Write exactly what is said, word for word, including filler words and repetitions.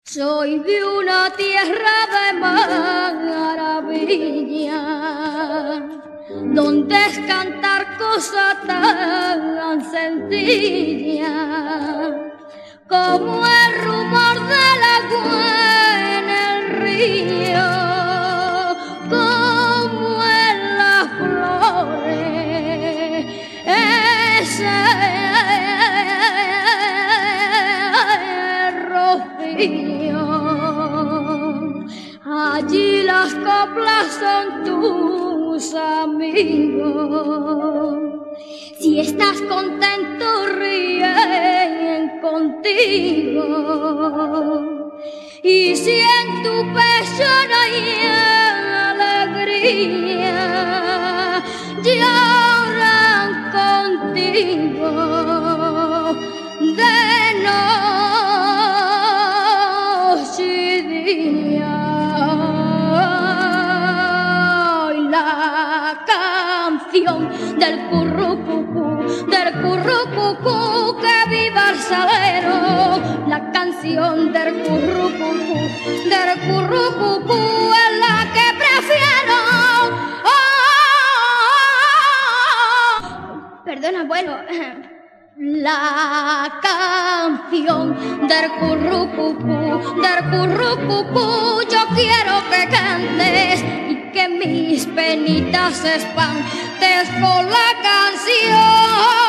Soy de una tierra de maravilla, donde es cantar cosa tan sencilla como el rumor del agua en el río, como en las flores, ese rocío. Allí las coplas son tus amigos. Si estás contento, ríen contigo. Y si en tu pecho no hay alegría, lloran contigo de noche y día. La canción del currucucú, del currucucú, que viva el salero. La canción del currucucú, del currucucú es la que prefiero. Oh, perdona, bueno, la canción del currucucú, del currucucú, yo quiero que cantes y que mis penitas espantes con la canción.